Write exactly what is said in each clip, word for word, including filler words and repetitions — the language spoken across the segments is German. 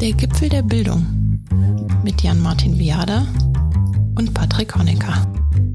Der Gipfel der Bildung mit Jan-Martin Viada und Patrick Honecker.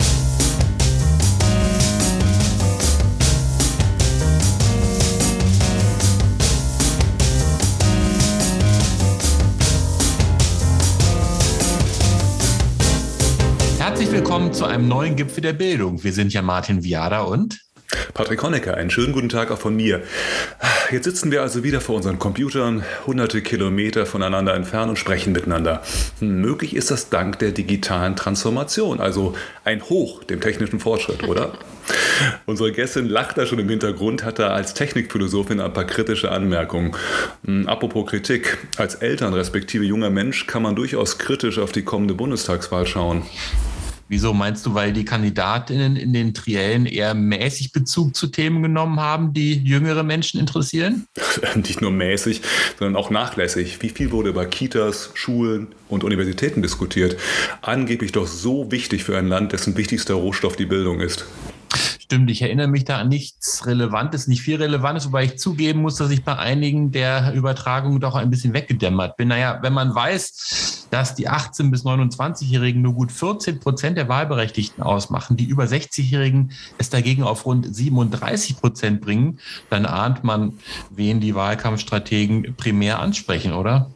Herzlich willkommen zu einem neuen Gipfel der Bildung. Wir sind Jan-Martin Viada und Patrick Honecker. Einen schönen guten Tag auch von mir. Jetzt sitzen wir also wieder vor unseren Computern, hunderte Kilometer voneinander entfernt und sprechen miteinander. Hm, möglich ist das dank der digitalen Transformation, also ein Hoch dem technischen Fortschritt, oder? Unsere Gästin lacht da schon im Hintergrund, hat da als Technikphilosophin ein paar kritische Anmerkungen. Hm, apropos Kritik, als Eltern respektive junger Mensch kann man durchaus kritisch auf die kommende Bundestagswahl schauen. Wieso meinst du, weil die Kandidatinnen in den Triellen eher mäßig Bezug zu Themen genommen haben, die jüngere Menschen interessieren? Nicht nur mäßig, sondern auch nachlässig. Wie viel wurde über Kitas, Schulen und Universitäten diskutiert? Angeblich doch so wichtig für ein Land, dessen wichtigster Rohstoff die Bildung ist. Stimmt, ich erinnere mich da an nichts Relevantes, nicht viel Relevantes, wobei ich zugeben muss, dass ich bei einigen der Übertragungen doch ein bisschen weggedämmert bin. Naja, wenn man weiß, dass die achtzehn- bis neunundzwanzigjährigen nur gut vierzehn Prozent der Wahlberechtigten ausmachen, die über sechzigjährigen es dagegen auf rund siebenunddreißig Prozent bringen, dann ahnt man, wen die Wahlkampfstrategen primär ansprechen, oder?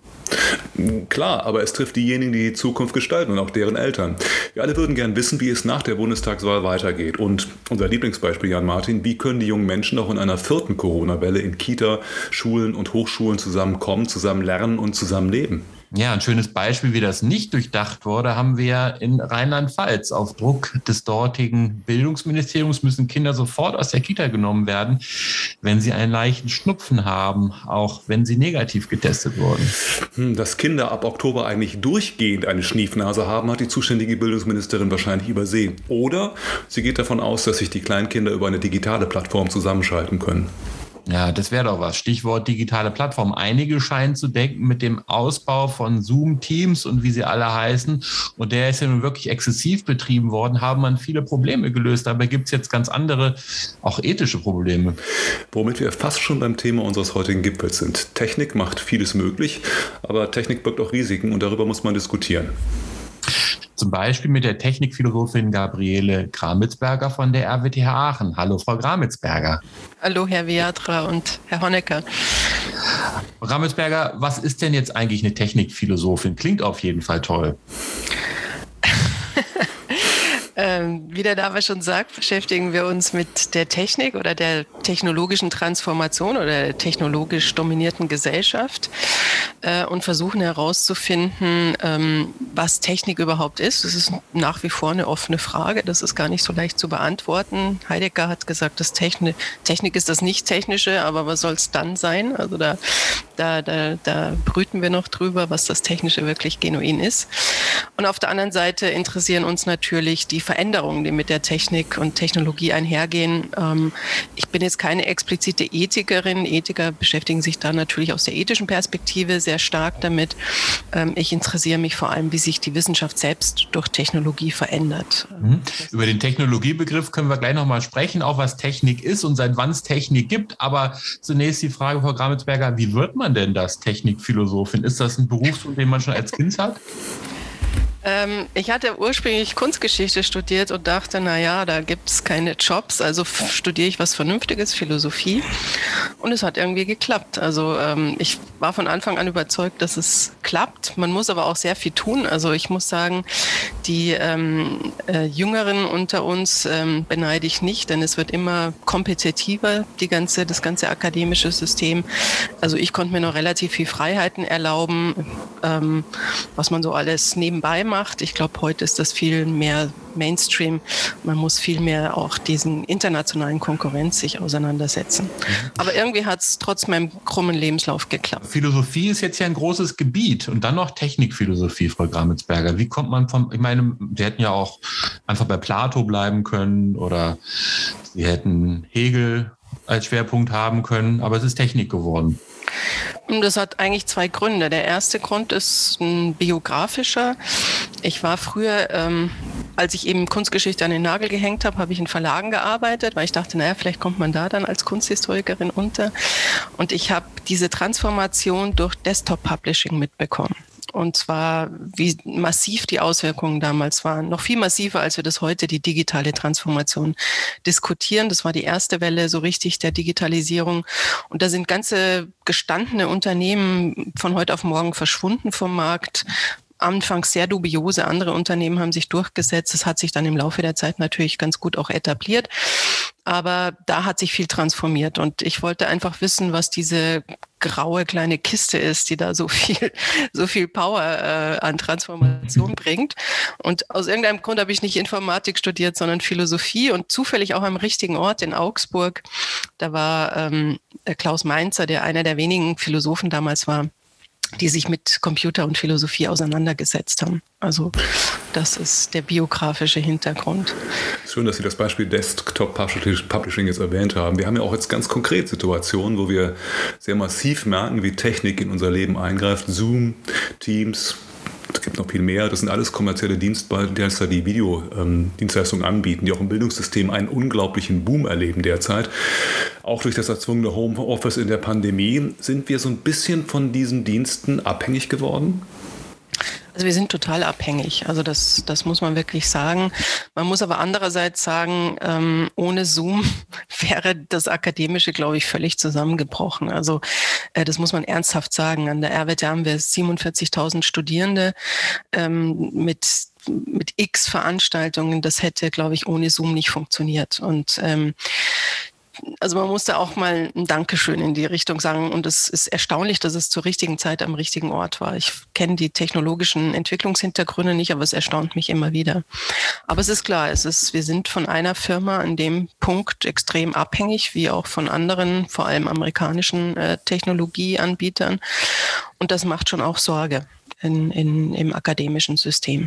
Klar, aber es trifft diejenigen, die die Zukunft gestalten und auch deren Eltern. Wir alle würden gern wissen, wie es nach der Bundestagswahl weitergeht. Und unser Lieblingsbeispiel, Jan-Martin, wie können die jungen Menschen auch in einer vierten Corona-Welle in Kita, Schulen und Hochschulen zusammenkommen, zusammen lernen und zusammen leben? Ja, ein schönes Beispiel, wie das nicht durchdacht wurde, haben wir in Rheinland-Pfalz. Auf Druck des dortigen Bildungsministeriums müssen Kinder sofort aus der Kita genommen werden, wenn sie einen leichten Schnupfen haben, auch wenn sie negativ getestet wurden. Dass Kinder ab Oktober eigentlich durchgehend eine Schniefnase haben, hat die zuständige Bildungsministerin wahrscheinlich übersehen. Oder sie geht davon aus, dass sich die Kleinkinder über eine digitale Plattform zusammenschalten können. Ja, das wäre doch was. Stichwort digitale Plattform. Einige scheinen zu denken, mit dem Ausbau von Zoom-Teams und wie sie alle heißen, und der ist ja nun wirklich exzessiv betrieben worden, haben man viele Probleme gelöst. Dabei gibt es jetzt ganz andere, auch ethische Probleme. Womit wir fast schon beim Thema unseres heutigen Gipfels sind. Technik macht vieles möglich, aber Technik birgt auch Risiken und darüber muss man diskutieren. Zum Beispiel mit der Technikphilosophin Gabriele Gramitzberger von der R W T H Aachen. Hallo, Frau Gramitzberger. Hallo, Herr Viadra und Herr Honecker. Frau Gramitzberger, was ist denn jetzt eigentlich eine Technikphilosophin? Klingt auf jeden Fall toll. Ähm, wie der Name schon sagt, beschäftigen wir uns mit der Technik oder der technologischen Transformation oder der technologisch dominierten Gesellschaft äh, und versuchen herauszufinden, ähm, was Technik überhaupt ist. Das ist nach wie vor eine offene Frage. Das ist gar nicht so leicht zu beantworten. Heidegger hat gesagt, dass Technik, Technik ist das Nicht-Technische, aber was soll es dann sein? Also da, da, da, da brüten wir noch drüber, was das Technische wirklich genuin ist. Und auf der anderen Seite interessieren uns natürlich die Veränderungen, die mit der Technik und Technologie einhergehen. Ähm, ich bin jetzt keine explizite Ethikerin. Ethiker beschäftigen sich da natürlich aus der ethischen Perspektive sehr stark damit. Ähm, ich interessiere mich vor allem, wie sich die Wissenschaft selbst durch Technologie verändert. Mhm. Über den Technologiebegriff können wir gleich nochmal sprechen, auch was Technik ist und seit wann es Technik gibt. Aber zunächst die Frage, Frau Gramitzberger, wie wird man denn das Technikphilosophin? Ist das ein Beruf, den man schon als Kind hat? Ähm, ich hatte ursprünglich Kunstgeschichte studiert und dachte, na ja, da gibt es keine Jobs, also f- studiere ich was Vernünftiges, Philosophie. Und es hat irgendwie geklappt. Also ähm, ich war von Anfang an überzeugt, dass es klappt. Man muss aber auch sehr viel tun. Also ich muss sagen, die ähm, äh, Jüngeren unter uns ähm, beneide ich nicht, denn es wird immer kompetitiver, die ganze, das ganze akademische System. Also ich konnte mir noch relativ viel Freiheiten erlauben, ähm, was man so alles nebenbei macht. Ich glaube, heute ist das viel mehr Mainstream. Man muss viel mehr auch diesen internationalen Konkurrenz sich auseinandersetzen. Aber irgendwie hat es trotz meinem krummen Lebenslauf geklappt. Philosophie ist jetzt ja ein großes Gebiet und dann noch Technikphilosophie, Frau Gramitzberger. Wie kommt man vom, ich meine, Sie hätten ja auch einfach bei Plato bleiben können oder Sie hätten Hegel als Schwerpunkt haben können, aber es ist Technik geworden. Das hat eigentlich zwei Gründe. Der erste Grund ist ein biografischer. Ich war früher, ähm, als ich eben Kunstgeschichte an den Nagel gehängt habe, habe ich in Verlagen gearbeitet, weil ich dachte, naja, vielleicht kommt man da dann als Kunsthistorikerin unter. Und ich habe diese Transformation durch Desktop-Publishing mitbekommen. Und zwar, wie massiv die Auswirkungen damals waren. Noch viel massiver, als wir das heute, die digitale Transformation diskutieren. Das war die erste Welle so richtig der Digitalisierung. Und da sind ganze gestandene Unternehmen von heute auf morgen verschwunden vom Markt. Anfangs sehr dubiose, andere Unternehmen haben sich durchgesetzt. Das hat sich dann im Laufe der Zeit natürlich ganz gut auch etabliert. Aber da hat sich viel transformiert. Und ich wollte einfach wissen, was diese graue kleine Kiste ist, die da so viel, so viel Power äh, an Transformation bringt. Und aus irgendeinem Grund habe ich nicht Informatik studiert, sondern Philosophie und zufällig auch am richtigen Ort in Augsburg. Da war ähm, Klaus Mainzer, der einer der wenigen Philosophen damals war, die sich mit Computer und Philosophie auseinandergesetzt haben. Also das ist der biografische Hintergrund. Schön, dass Sie das Beispiel Desktop Publishing jetzt erwähnt haben. Wir haben ja auch jetzt ganz konkret Situationen, wo wir sehr massiv merken, wie Technik in unser Leben eingreift. Zoom, Teams, es gibt noch viel mehr. Das sind alles kommerzielle Dienstleister, die Videodienstleistungen anbieten, die auch im Bildungssystem einen unglaublichen Boom erleben derzeit. Auch durch das erzwungene Homeoffice in der Pandemie sind wir so ein bisschen von diesen Diensten abhängig geworden. Also wir sind total abhängig. Also das, das muss man wirklich sagen. Man muss aber andererseits sagen, ähm, ohne Zoom wäre das Akademische, glaube ich, völlig zusammengebrochen. Also äh, das muss man ernsthaft sagen. An der R W T H haben wir siebenundvierzigtausend Studierende ähm, mit mit x Veranstaltungen. Das hätte, glaube ich, ohne Zoom nicht funktioniert. Und ähm, also man musste auch mal ein Dankeschön in die Richtung sagen. Und es ist erstaunlich, dass es zur richtigen Zeit am richtigen Ort war. Ich kenne die technologischen Entwicklungshintergründe nicht, aber es erstaunt mich immer wieder. Aber es ist klar, es ist, wir sind von einer Firma an dem Punkt extrem abhängig, wie auch von anderen, vor allem amerikanischen äh, Technologieanbietern. Und das macht schon auch Sorge in, in, im akademischen System.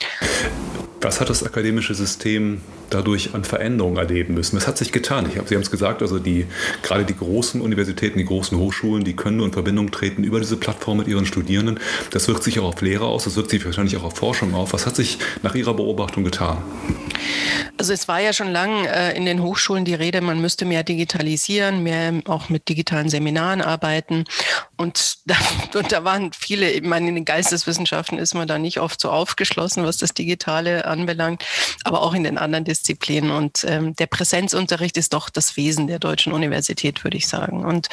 Was hat das akademische System dadurch an Veränderungen erleben müssen? Was hat sich getan? Ich hab, Sie haben es gesagt, also die, gerade die großen Universitäten, die großen Hochschulen, die können nur in Verbindung treten über diese Plattform mit ihren Studierenden. Das wirkt sich auch auf Lehrer aus, das wirkt sich wahrscheinlich auch auf Forschung auf. Was hat sich nach Ihrer Beobachtung getan? Also es war ja schon lange äh, in den Hochschulen die Rede, man müsste mehr digitalisieren, mehr auch mit digitalen Seminaren arbeiten. Und da, und da waren viele, ich meine, in den Geisteswissenschaften ist man da nicht oft so aufgeschlossen, was das Digitale anbelangt, aber auch in den anderen Disziplinen. Und ähm, der Präsenzunterricht ist doch das Wesen der deutschen Universität, würde ich sagen. Und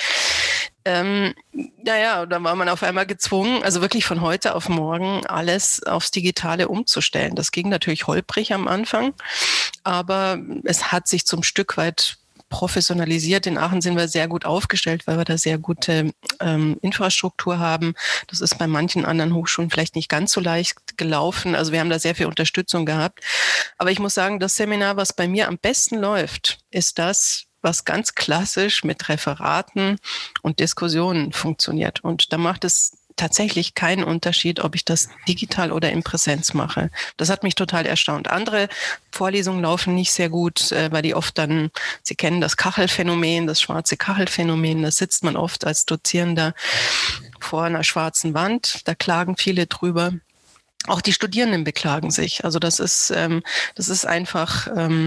Ähm, naja, da war man auf einmal gezwungen, also wirklich von heute auf morgen alles aufs Digitale umzustellen. Das ging natürlich holprig am Anfang, aber es hat sich zum Stück weit professionalisiert. In Aachen sind wir sehr gut aufgestellt, weil wir da sehr gute ähm, Infrastruktur haben. Das ist bei manchen anderen Hochschulen vielleicht nicht ganz so leicht gelaufen. Also wir haben da sehr viel Unterstützung gehabt. Aber ich muss sagen, das Seminar, was bei mir am besten läuft, ist das, was ganz klassisch mit Referaten und Diskussionen funktioniert. Und da macht es tatsächlich keinen Unterschied, ob ich das digital oder in Präsenz mache. Das hat mich total erstaunt. Andere Vorlesungen laufen nicht sehr gut, weil die oft dann, Sie kennen das Kachelphänomen, das schwarze Kachelphänomen, da sitzt man oft als Dozierender vor einer schwarzen Wand, da klagen viele drüber. Auch die Studierenden beklagen sich. Also das ist, das ist einfach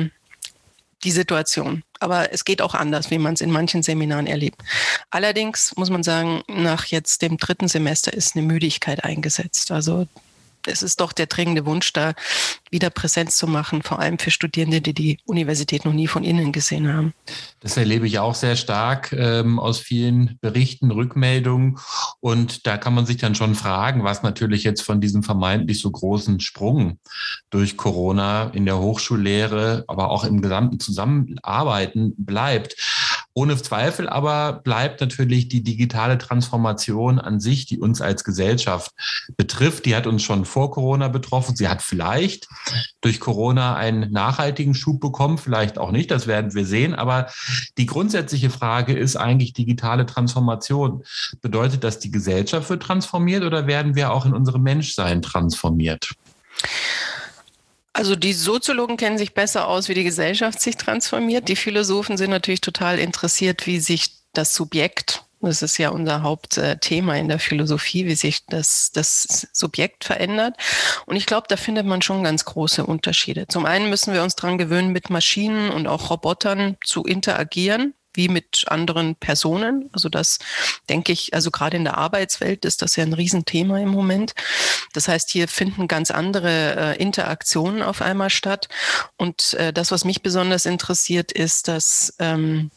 die Situation. Aber es geht auch anders, wie man es in manchen Seminaren erlebt. Allerdings muss man sagen, nach jetzt dem dritten Semester ist eine Müdigkeit eingesetzt. Also es ist doch der dringende Wunsch da, wieder Präsenz zu machen, vor allem für Studierende, die die Universität noch nie von innen gesehen haben. Das erlebe ich auch sehr stark ähm, aus vielen Berichten, Rückmeldungen. Und da kann man sich dann schon fragen, was natürlich jetzt von diesem vermeintlich so großen Sprung durch Corona in der Hochschullehre, aber auch im gesamten Zusammenarbeiten bleibt. Ohne Zweifel aber bleibt natürlich die digitale Transformation an sich, die uns als Gesellschaft betrifft. Die hat uns schon vor Corona betroffen. Sie hat vielleicht durch Corona einen nachhaltigen Schub bekommen, vielleicht auch nicht, das werden wir sehen. Aber die grundsätzliche Frage ist eigentlich digitale Transformation. Bedeutet das, die Gesellschaft wird transformiert oder werden wir auch in unserem Menschsein transformiert? Also die Soziologen kennen sich besser aus, wie die Gesellschaft sich transformiert. Die Philosophen sind natürlich total interessiert, wie sich das Subjekt, das ist ja unser Hauptthema in der Philosophie, wie sich das, das Subjekt verändert. Und ich glaube, da findet man schon ganz große Unterschiede. Zum einen müssen wir uns daran gewöhnen, mit Maschinen und auch Robotern zu interagieren. wie mit anderen Personen. Also das denke ich, also gerade in der Arbeitswelt ist das ja ein Riesenthema im Moment. Das heißt, hier finden ganz andere äh, Interaktionen auf einmal statt. Und äh, das, was mich besonders interessiert, ist, dass ähm,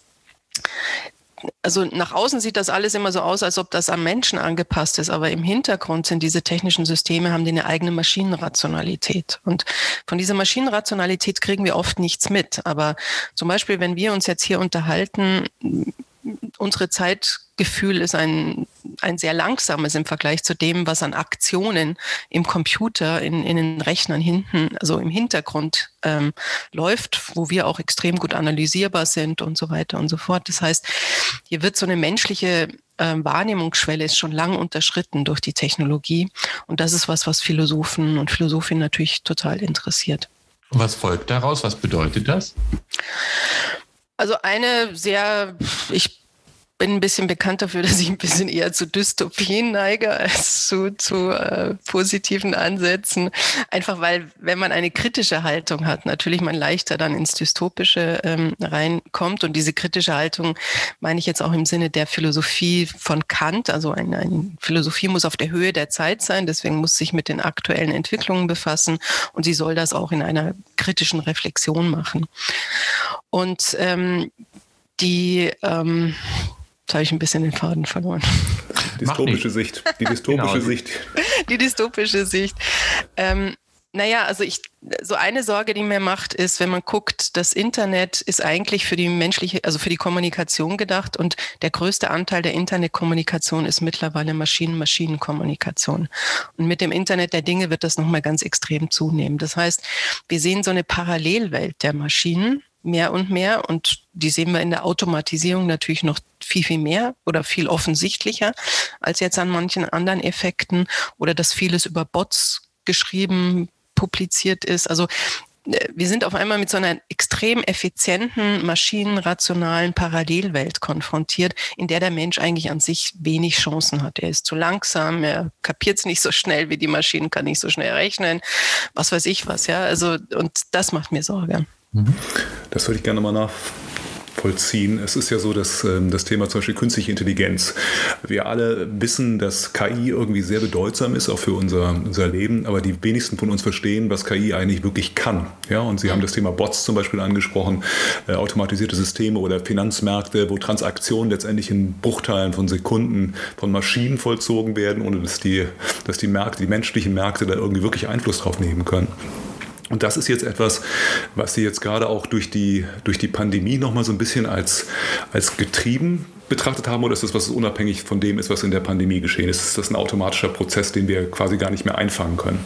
also nach außen sieht das alles immer so aus, als ob das am Menschen angepasst ist, aber im Hintergrund sind diese technischen Systeme, haben die eine eigene Maschinenrationalität. Und von dieser Maschinenrationalität kriegen wir oft nichts mit. Aber zum Beispiel, wenn wir uns jetzt hier unterhalten, unsere Zeitgefühl ist ein, ein sehr langsames im Vergleich zu dem, was an Aktionen im Computer, in, in den Rechnern hinten, also im Hintergrund ähm, läuft, wo wir auch extrem gut analysierbar sind und so weiter und so fort. Das heißt, hier wird so eine menschliche äh, Wahrnehmungsschwelle ist schon lang unterschritten durch die Technologie. Und das ist was, was Philosophen und Philosophinnen natürlich total interessiert. Was folgt daraus? Was bedeutet das? Also eine sehr, ich bin ein bisschen bekannt dafür, dass ich ein bisschen eher zu Dystopien neige als zu, zu äh, positiven Ansätzen. Einfach weil, wenn man eine kritische Haltung hat, natürlich man leichter dann ins Dystopische ähm, reinkommt. Und diese kritische Haltung meine ich jetzt auch im Sinne der Philosophie von Kant. Also eine, eine Philosophie muss auf der Höhe der Zeit sein, deswegen muss sich mit den aktuellen Entwicklungen befassen. Und sie soll das auch in einer kritischen Reflexion machen. Und ähm, die, ähm, jetzt habe ich ein bisschen den Faden verloren. Dystopische Sicht, die dystopische genau. Sicht. Die dystopische Sicht. Ähm, naja, also ich, so eine Sorge, die mir macht, ist, wenn man guckt, das Internet ist eigentlich für die menschliche, also für die Kommunikation gedacht und der größte Anteil der Internetkommunikation ist mittlerweile Maschinen-Maschinen-Kommunikation. Und mit dem Internet der Dinge wird das nochmal ganz extrem zunehmen. Das heißt, wir sehen so eine Parallelwelt der Maschinen, mehr und mehr. Und die sehen wir in der Automatisierung natürlich noch viel, viel mehr oder viel offensichtlicher als jetzt an manchen anderen Effekten oder dass vieles über Bots geschrieben, publiziert ist. Also wir sind auf einmal mit so einer extrem effizienten, maschinenrationalen Parallelwelt konfrontiert, in der der Mensch eigentlich an sich wenig Chancen hat. Er ist zu langsam, er kapiert es nicht so schnell wie die Maschinen, kann nicht so schnell rechnen, was weiß ich was. Ja, also und das macht mir Sorge. Das würde ich gerne mal nachvollziehen. Es ist ja so, dass ähm, das Thema zum Beispiel künstliche Intelligenz. Wir alle wissen, dass K I irgendwie sehr bedeutsam ist, auch für unser, unser Leben, aber die wenigsten von uns verstehen, was K I eigentlich wirklich kann. Ja, und Sie haben das Thema Bots zum Beispiel angesprochen, äh, automatisierte Systeme oder Finanzmärkte, wo Transaktionen letztendlich in Bruchteilen von Sekunden von Maschinen vollzogen werden, ohne dass die, dass die Märkte, die menschlichen Märkte da irgendwie wirklich Einfluss drauf nehmen können. Und das ist jetzt etwas, was Sie jetzt gerade auch durch die, durch die Pandemie nochmal so ein bisschen als, als getrieben betrachtet haben, oder ist das was unabhängig von dem ist, was in der Pandemie geschehen ist? Ist das ein automatischer Prozess, den wir quasi gar nicht mehr einfangen können?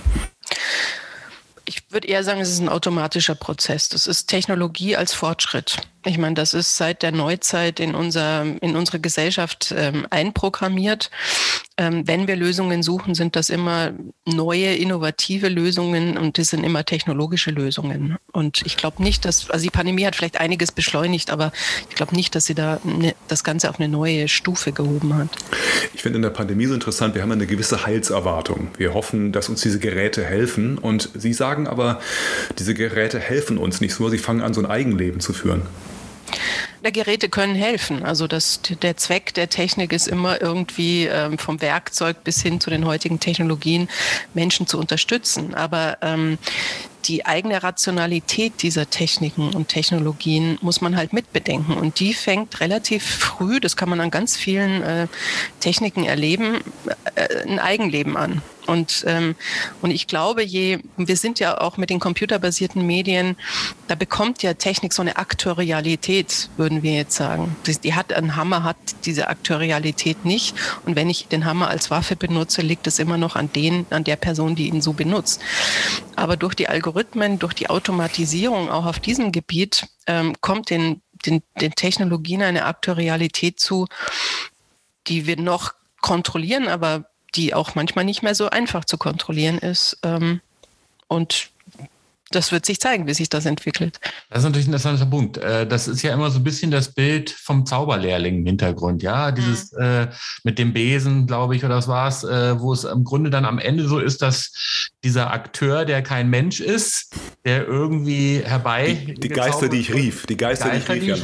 Ich würde eher sagen, es ist ein automatischer Prozess. Das ist Technologie als Fortschritt. Ich meine, das ist seit der Neuzeit in, unser, in unsere Gesellschaft ähm, einprogrammiert. Ähm, wenn wir Lösungen suchen, sind das immer neue, innovative Lösungen und das sind immer technologische Lösungen. Und ich glaube nicht, dass, also die Pandemie hat vielleicht einiges beschleunigt, aber ich glaube nicht, dass sie da ne, das Ganze auf eine neue Stufe gehoben hat. Ich finde in der Pandemie so interessant, wir haben eine gewisse Heilserwartung. Wir hoffen, dass uns diese Geräte helfen und Sie sagen aber, diese Geräte helfen uns nicht nur, sie fangen an, so ein Eigenleben zu führen. Der Geräte können helfen. Also das, der Zweck der Technik ist immer irgendwie ähm, vom Werkzeug bis hin zu den heutigen Technologien Menschen zu unterstützen. Aber ähm, die eigene Rationalität dieser Techniken und Technologien muss man halt mitbedenken. Und die fängt relativ früh, das kann man an ganz vielen äh, Techniken erleben, äh, ein Eigenleben an. Und, ähm, und ich glaube, je, wir sind ja auch mit den computerbasierten Medien, da bekommt ja Technik so eine Aktorialität, würden wir jetzt sagen. Die, die hat, ein Hammer hat diese Aktorialität nicht. Und wenn ich den Hammer als Waffe benutze, liegt es immer noch an den, an der Person, die ihn so benutzt. Aber durch die Algorithmen, durch die Automatisierung auch auf diesem Gebiet ähm, kommt den, den, den Technologien eine Aktorialität zu, die wir noch kontrollieren, aber die auch manchmal nicht mehr so einfach zu kontrollieren ist. Und das wird sich zeigen, wie sich das entwickelt. Das ist natürlich ein interessanter Punkt. Das ist ja immer so ein bisschen das Bild vom Zauberlehrling im Hintergrund. Ja, dieses mhm. äh, mit dem Besen, glaube ich, oder was war es, äh, wo es im Grunde dann am Ende so ist, dass dieser Akteur, der kein Mensch ist, der irgendwie herbei... Die, die Geister, die ich rief. Die Geister, Geister die ich rief. Die ich rief.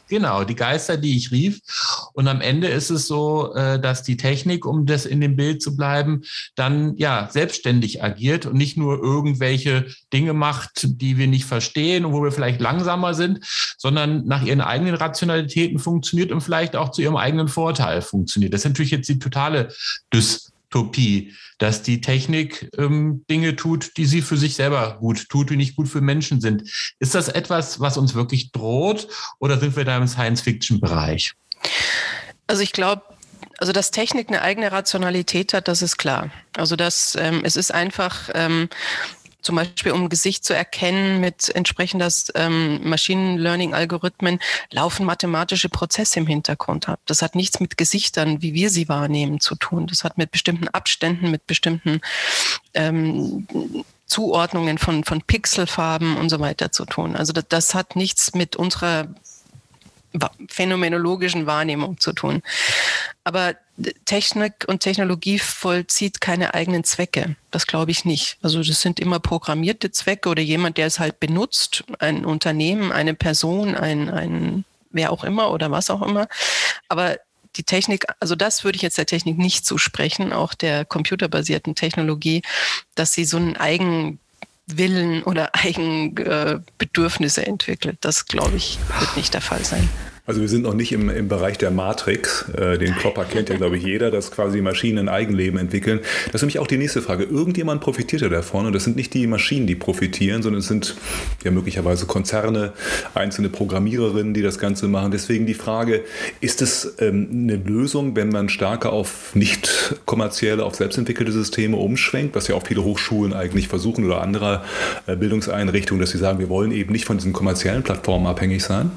Genau, die Geister, die ich rief. Und am Ende ist es so, dass die Technik, um das in dem Bild zu bleiben, dann ja selbstständig agiert und nicht nur irgendwelche Dinge macht, die wir nicht verstehen und wo wir vielleicht langsamer sind, sondern nach ihren eigenen Rationalitäten funktioniert und vielleicht auch zu ihrem eigenen Vorteil funktioniert. Das ist natürlich jetzt die totale Dystopie, dass die Technik ähm, Dinge tut, die sie für sich selber gut tut, die nicht gut für Menschen sind. Ist das etwas, was uns wirklich droht, oder sind wir da im Science-Fiction-Bereich? Also ich glaube, also dass Technik eine eigene Rationalität hat, das ist klar. Also dass ähm, es ist einfach ähm, zum Beispiel, um Gesicht zu erkennen mit entsprechender ähm, Machine Learning-Algorithmen, laufen mathematische Prozesse im Hintergrund ab. Das hat nichts mit Gesichtern, wie wir sie wahrnehmen, zu tun. Das hat mit bestimmten Abständen, mit bestimmten ähm, Zuordnungen von, von Pixelfarben und so weiter zu tun. Also das, das hat nichts mit unserer phänomenologischen Wahrnehmung zu tun. Aber Technik und Technologie vollzieht keine eigenen Zwecke. Das glaube ich nicht. Also das sind immer programmierte Zwecke oder jemand, der es halt benutzt, ein Unternehmen, eine Person, ein, ein wer auch immer oder was auch immer. Aber die Technik, also das würde ich jetzt der Technik nicht zusprechen, auch der computerbasierten Technologie, dass sie so einen eigenen Willen oder Eigenbedürfnisse entwickelt. Das, glaube ich, wird nicht der Fall sein. Also wir sind noch nicht im, im Bereich der Matrix. Äh, den Klopper kennt ja, glaube ich, jeder, dass quasi Maschinen ein Eigenleben entwickeln. Das ist nämlich auch die nächste Frage. Irgendjemand profitiert ja davon, und das sind nicht die Maschinen, die profitieren, sondern es sind ja möglicherweise Konzerne, einzelne Programmiererinnen, die das Ganze machen. Deswegen die Frage, ist es ähm, eine Lösung, wenn man stärker auf nicht kommerzielle, auf selbstentwickelte Systeme umschwenkt, was ja auch viele Hochschulen eigentlich versuchen oder andere äh, Bildungseinrichtungen, dass sie sagen, wir wollen eben nicht von diesen kommerziellen Plattformen abhängig sein?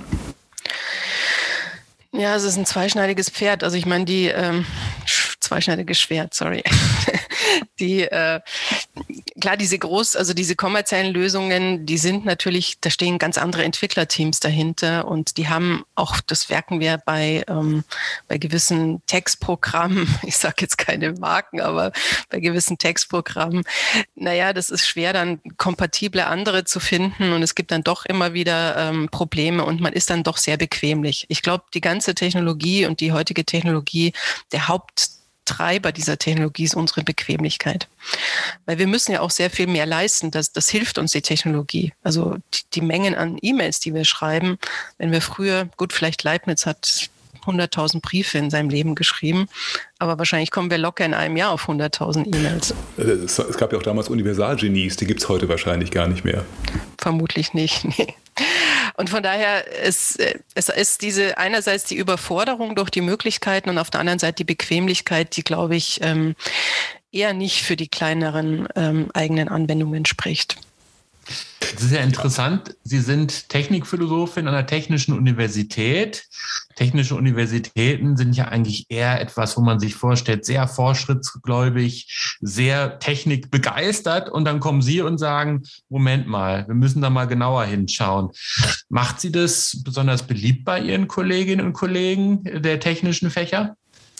Ja, es ist ein zweischneidiges Pferd. Also ich meine, die ähm, zweischneidiges Schwert, sorry. Die äh, klar, diese groß, also diese kommerziellen Lösungen, die sind natürlich, da stehen ganz andere Entwicklerteams dahinter und die haben auch, das merken wir bei ähm, bei gewissen Textprogrammen, ich sage jetzt keine Marken, aber bei gewissen Textprogrammen, naja, das ist schwer, dann kompatible andere zu finden und es gibt dann doch immer wieder ähm, Probleme und man ist dann doch sehr bequemlich. Ich glaube, die ganze Technologie und die heutige Technologie, der Haupt Treiber dieser Technologie ist unsere Bequemlichkeit. Weil wir müssen ja auch sehr viel mehr leisten. Das, das hilft uns die Technologie. Also die, die Mengen an E-Mails, die wir schreiben, wenn wir früher, gut, vielleicht Leibniz hat hunderttausend Briefe in seinem Leben geschrieben, aber wahrscheinlich kommen wir locker in einem Jahr auf hunderttausend E-Mails. Es, es gab ja auch damals Universalgenies, die gibt es heute wahrscheinlich gar nicht mehr. Vermutlich nicht, nee. Und von daher ist es ist diese einerseits die Überforderung durch die Möglichkeiten und auf der anderen Seite die Bequemlichkeit, die, glaube ich, eher nicht für die kleineren eigenen Anwendungen spricht. Das ist ja interessant. Sie sind Technikphilosophin an der Technischen Universität. Technische Universitäten sind ja eigentlich eher etwas, wo man sich vorstellt, sehr fortschrittsgläubig, sehr technikbegeistert. Und dann kommen Sie und sagen, Moment mal, wir müssen da mal genauer hinschauen. Macht Sie das besonders beliebt bei Ihren Kolleginnen und Kollegen der technischen Fächer?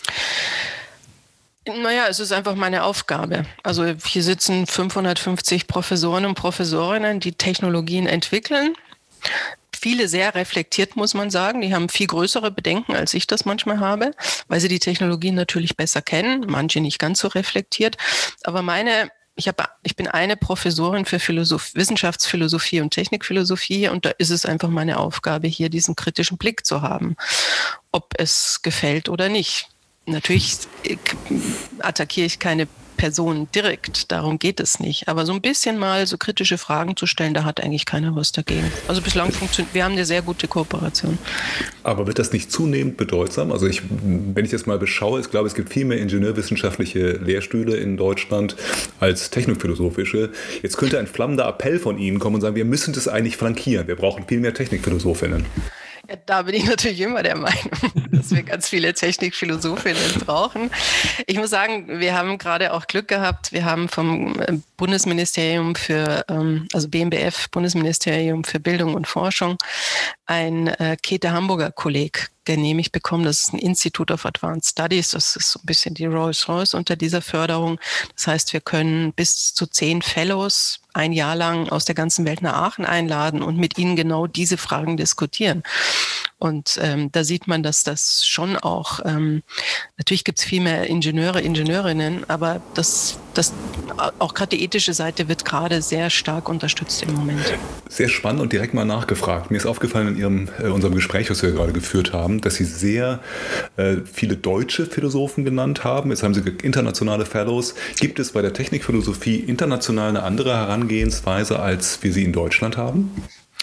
Naja, es ist einfach meine Aufgabe. Also hier sitzen fünfhundertfünfzig Professoren und Professorinnen, die Technologien entwickeln. Viele sehr reflektiert, muss man sagen. Die haben viel größere Bedenken, als ich das manchmal habe, weil sie die Technologien natürlich besser kennen, manche nicht ganz so reflektiert. Aber meine, ich habe, ich bin eine Professorin für Philosoph- Wissenschaftsphilosophie und Technikphilosophie und da ist es einfach meine Aufgabe, hier diesen kritischen Blick zu haben, ob es gefällt oder nicht. Natürlich attackiere ich keine Person direkt, darum geht es nicht. Aber so ein bisschen mal so kritische Fragen zu stellen, da hat eigentlich keiner was dagegen. Also bislang funktioniert, wir haben eine sehr gute Kooperation. Aber wird das nicht zunehmend bedeutsam? Also ich, wenn ich das mal beschaue, ich glaube, es gibt viel mehr ingenieurwissenschaftliche Lehrstühle in Deutschland als technikphilosophische. Jetzt könnte ein flammender Appell von Ihnen kommen und sagen, wir müssen das eigentlich flankieren. Wir brauchen viel mehr Technikphilosophinnen. Ja, da bin ich natürlich immer der Meinung, dass wir ganz viele Technikphilosophinnen brauchen. Ich muss sagen, wir haben gerade auch Glück gehabt. Wir haben vom Bundesministerium für, ähm, also B M B F, Bundesministerium für Bildung und Forschung, ein äh, Käthe Hamburger Kolleg genehmigt bekommen. Das ist ein Institute of Advanced Studies. Das ist so ein bisschen die Rolls-Royce unter dieser Förderung. Das heißt, wir können bis zu zehn Fellows ein Jahr lang aus der ganzen Welt nach Aachen einladen und mit ihnen genau diese Fragen diskutieren. Und ähm, da sieht man, dass das schon auch, ähm, natürlich gibt es viel mehr Ingenieure, Ingenieurinnen, aber das, das auch gerade die ethische Seite wird gerade sehr stark unterstützt im Moment. Sehr spannend und direkt mal nachgefragt. Mir ist aufgefallen in Ihrem, äh, unserem Gespräch, was wir gerade geführt haben, dass Sie sehr äh, viele deutsche Philosophen genannt haben. Jetzt haben Sie internationale Fellows. Gibt es bei der Technikphilosophie international eine andere Herangehensweise, als wir sie in Deutschland haben?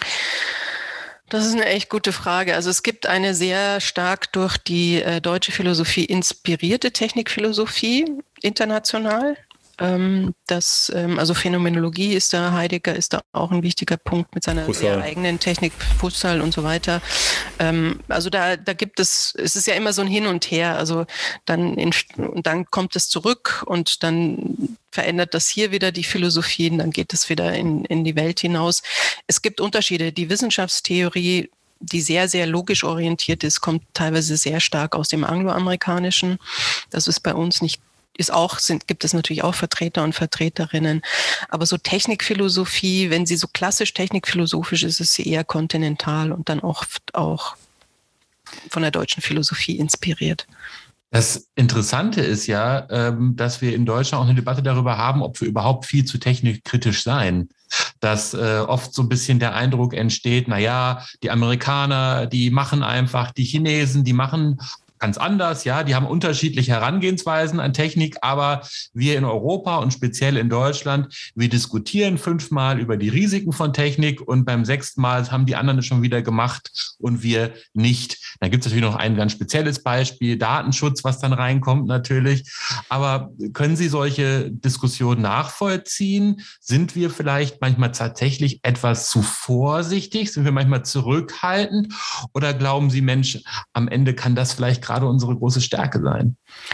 Das ist eine echt gute Frage. Also es gibt eine sehr stark durch die äh, deutsche Philosophie inspirierte Technikphilosophie international. Ähm, das, ähm, also Phänomenologie ist da, Heidegger ist da auch ein wichtiger Punkt mit seiner sehr eigenen Technik, Husserl und so weiter. Ähm, also da, da gibt es, es ist ja immer so ein Hin und Her. Also dann, in, und dann kommt es zurück und dann verändert das hier wieder die Philosophien, dann geht es wieder in, in die Welt hinaus. Es gibt Unterschiede. Die Wissenschaftstheorie, die sehr, sehr logisch orientiert ist, kommt teilweise sehr stark aus dem Angloamerikanischen. Das ist bei uns nicht Ist auch, sind, gibt es natürlich auch Vertreter und Vertreterinnen. Aber so Technikphilosophie, wenn sie so klassisch technikphilosophisch ist, ist sie eher kontinental und dann auch, auch von der deutschen Philosophie inspiriert. Das Interessante ist ja, dass wir in Deutschland auch eine Debatte darüber haben, ob wir überhaupt viel zu technikkritisch sein. Dass äh, oft so ein bisschen der Eindruck entsteht, na ja, die Amerikaner, die machen einfach, die Chinesen, die machen ganz anders, ja, die haben unterschiedliche Herangehensweisen an Technik, aber wir in Europa und speziell in Deutschland, wir diskutieren fünfmal über die Risiken von Technik und beim sechsten Mal haben die anderen es schon wieder gemacht und wir nicht. Dann gibt es natürlich noch ein ganz spezielles Beispiel, Datenschutz, was dann reinkommt natürlich. Aber können Sie solche Diskussionen nachvollziehen? Sind wir vielleicht manchmal tatsächlich etwas zu vorsichtig? Sind wir manchmal zurückhaltend? Oder glauben Sie, Mensch, am Ende kann das vielleicht gerade unsere große Stärke sein?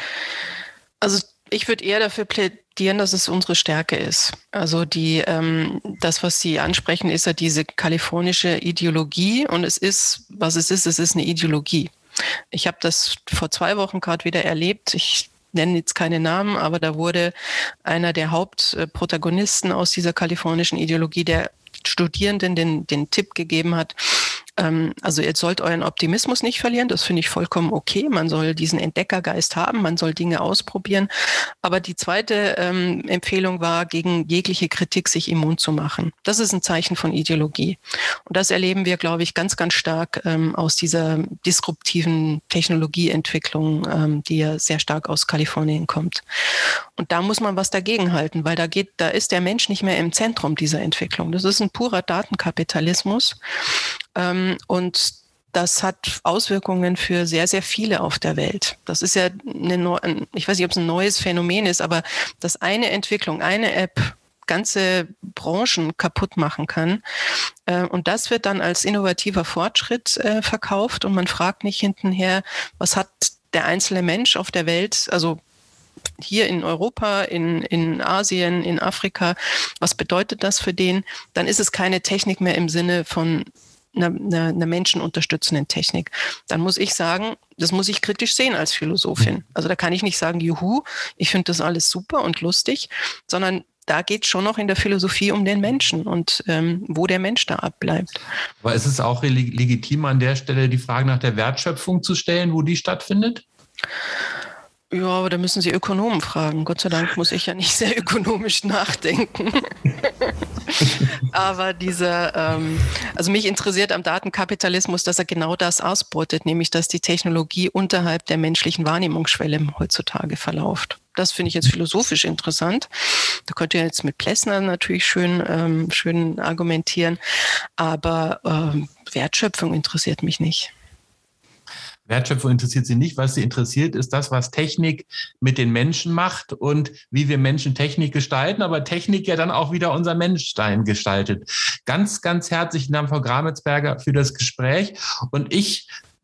Also ich würde eher dafür plädieren, dass es unsere Stärke ist. Also die, ähm, das, was Sie ansprechen, ist ja diese kalifornische Ideologie und es ist, was es ist, es ist eine Ideologie. Ich habe das vor zwei Wochen gerade wieder erlebt. Ich nenne jetzt keine Namen, aber da wurde einer der Hauptprotagonisten aus dieser kalifornischen Ideologie, der Studierenden den, den Tipp gegeben hat, also ihr sollt euren Optimismus nicht verlieren, das finde ich vollkommen okay. Man soll diesen Entdeckergeist haben, man soll Dinge ausprobieren. Aber die zweite ähm, Empfehlung war, gegen jegliche Kritik sich immun zu machen. Das ist ein Zeichen von Ideologie. Und das erleben wir, glaube ich, ganz, ganz stark ähm, aus dieser disruptiven Technologieentwicklung, ähm, die ja sehr stark aus Kalifornien kommt. Und da muss man was dagegen halten, weil da geht, da ist der Mensch nicht mehr im Zentrum dieser Entwicklung. Das ist ein purer Datenkapitalismus. Ähm, und das hat Auswirkungen für sehr, sehr viele auf der Welt. Das ist ja eine, ich weiß nicht, ob es ein neues Phänomen ist, aber dass eine Entwicklung, eine App ganze Branchen kaputt machen kann. Äh, und das wird dann als innovativer Fortschritt äh, verkauft und man fragt nicht hintenher, was hat der einzelne Mensch auf der Welt, also hier in Europa, in, in Asien, in Afrika, was bedeutet das für den? Dann ist es keine Technik mehr im Sinne von einer, einer, einer menschenunterstützenden Technik. Dann muss ich sagen, das muss ich kritisch sehen als Philosophin. Also da kann ich nicht sagen, juhu, ich finde das alles super und lustig, sondern da geht es schon noch in der Philosophie um den Menschen und ähm, wo der Mensch da abbleibt. Aber ist es auch legitim, an der Stelle die Frage nach der Wertschöpfung zu stellen, wo die stattfindet? Ja, aber da müssen Sie Ökonomen fragen. Gott sei Dank muss ich ja nicht sehr ökonomisch nachdenken. Aber dieser, ähm, also mich interessiert am Datenkapitalismus, dass er genau das ausbeutet, nämlich dass die Technologie unterhalb der menschlichen Wahrnehmungsschwelle heutzutage verläuft. Das finde ich jetzt philosophisch interessant. Da könnt ihr jetzt mit Plessner natürlich schön, ähm, schön argumentieren, aber ähm, Wertschöpfung interessiert mich nicht. Wertschöpfung interessiert Sie nicht. Was Sie interessiert, ist das, was Technik mit den Menschen macht und wie wir Menschen Technik gestalten, aber Technik ja dann auch wieder unser Menschsein gestaltet. Ganz, ganz herzlichen Dank, Frau Gramitzberger, für das Gespräch. Und ich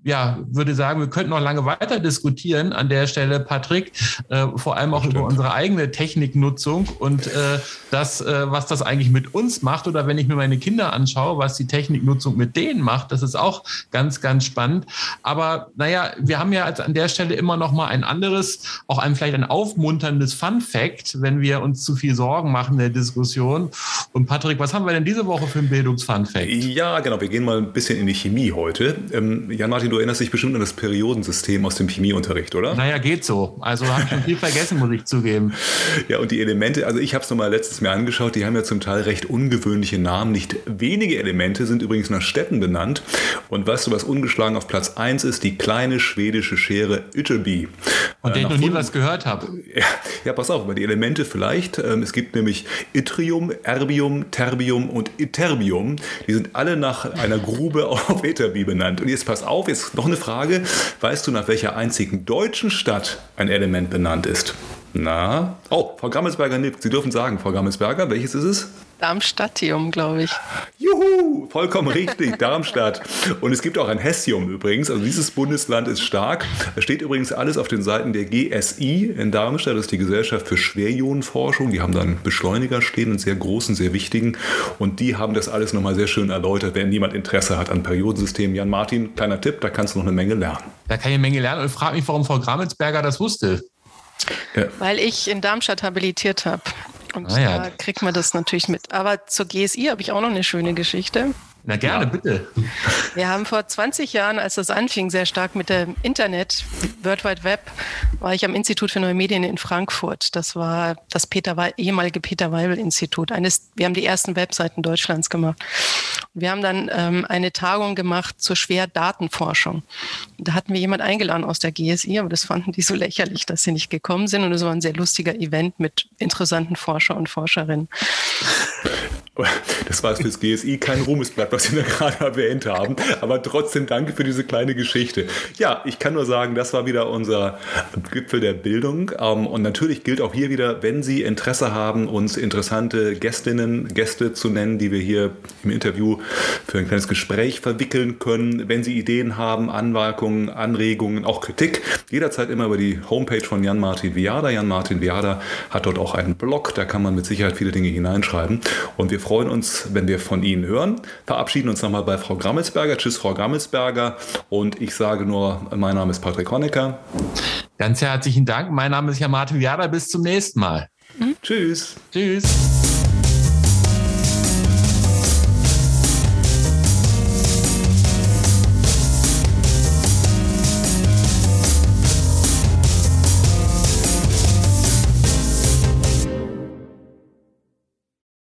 ja, würde sagen, wir könnten noch lange weiter diskutieren an der Stelle, Patrick, äh, vor allem auch über unsere eigene Techniknutzung und äh, das, äh, was das eigentlich mit uns macht oder wenn ich mir meine Kinder anschaue, was die Techniknutzung mit denen macht, das ist auch ganz, ganz spannend. Aber naja, wir haben ja als an der Stelle immer noch mal ein anderes, auch ein vielleicht ein aufmunterndes Fun-Fact, wenn wir uns zu viel Sorgen machen in der Diskussion. Und Patrick, was haben wir denn diese Woche für ein Bildungs-Fun-Fact? Ja, genau, wir gehen mal ein bisschen in die Chemie heute. Ähm, Jan-Martin, du erinnerst dich bestimmt an das Periodensystem aus dem Chemieunterricht, oder? Naja, geht so. Also habe ich schon viel vergessen, muss ich zugeben. Ja, und die Elemente, also ich habe es nochmal letztes Mal angeschaut, die haben ja zum Teil recht ungewöhnliche Namen. Nicht wenige Elemente sind übrigens nach Städten benannt. Und weißt du, was ungeschlagen auf Platz eins ist? Die kleine schwedische Schere Ytterby. Und der ich noch nie was gehört habe. Ja, ja, pass auf, über die Elemente vielleicht. Es gibt nämlich Yttrium, Erbium, Terbium und Ytterbium. Die sind alle nach einer Grube auf Ytterby benannt. Und jetzt pass auf, jetzt noch eine Frage. Weißt du, nach welcher einzigen deutschen Stadt ein Element benannt ist? Na? Oh, Frau Gammelsberger nickt. Sie dürfen sagen, Frau Gammelsberger, welches ist es? Darmstadtium, glaube ich. Juhu, vollkommen richtig, Darmstadt. Und es gibt auch ein Hessium übrigens, also dieses Bundesland ist stark. Es steht übrigens alles auf den Seiten der G S I in Darmstadt, das ist die Gesellschaft für Schwerionenforschung. Die haben dann Beschleuniger stehen, einen sehr großen, sehr wichtigen. Und die haben das alles nochmal sehr schön erläutert, wenn jemand Interesse hat an Periodensystemen. Jan-Martin, kleiner Tipp, da kannst du noch eine Menge lernen. Da kann ich eine Menge lernen und frage mich, warum Frau Grammelsberger das wusste. Ja. Weil ich in Darmstadt habilitiert habe. Und ah, ja. da kriegt man das natürlich mit. Aber zur G S I habe ich auch noch eine schöne Geschichte. Na gerne, ja. bitte. Wir haben vor zwanzig Jahren, als das anfing, sehr stark mit dem Internet, World Wide Web, war ich am Institut für Neue Medien in Frankfurt. Das war das Peter We- ehemalige Peter-Weibel-Institut. Eines, wir haben die ersten Webseiten Deutschlands gemacht. Wir haben dann ähm, eine Tagung gemacht zur Schwerdatenforschung. Da hatten wir jemand eingeladen aus der G S I, aber das fanden die so lächerlich, dass sie nicht gekommen sind. Und es war ein sehr lustiger Event mit interessanten Forscher und Forscherinnen. Das war fürs G S I kein Ruhmesblatt, was Sie da gerade erwähnt haben. Aber trotzdem danke für diese kleine Geschichte. Ja, ich kann nur sagen, das war wieder unser Gipfel der Bildung. Und natürlich gilt auch hier wieder, wenn Sie Interesse haben, uns interessante Gästinnen, Gäste zu nennen, die wir hier im Interview für ein kleines Gespräch verwickeln können. Wenn Sie Ideen haben, Anmerkungen, Anregungen, auch Kritik, jederzeit immer über die Homepage von Jan-Martin Viada. Jan-Martin Viada hat dort auch einen Blog, da kann man mit Sicherheit viele Dinge hineinschreiben. Und wir freuen uns, wenn wir von Ihnen hören. Verabschieden uns nochmal bei Frau Grammelsberger. Tschüss, Frau Grammelsberger. Und ich sage nur, mein Name ist Patrick Honecker. Ganz herzlichen Dank. Mein Name ist Jan-Martin Viada. Bis zum nächsten Mal. Mhm. Tschüss. Tschüss.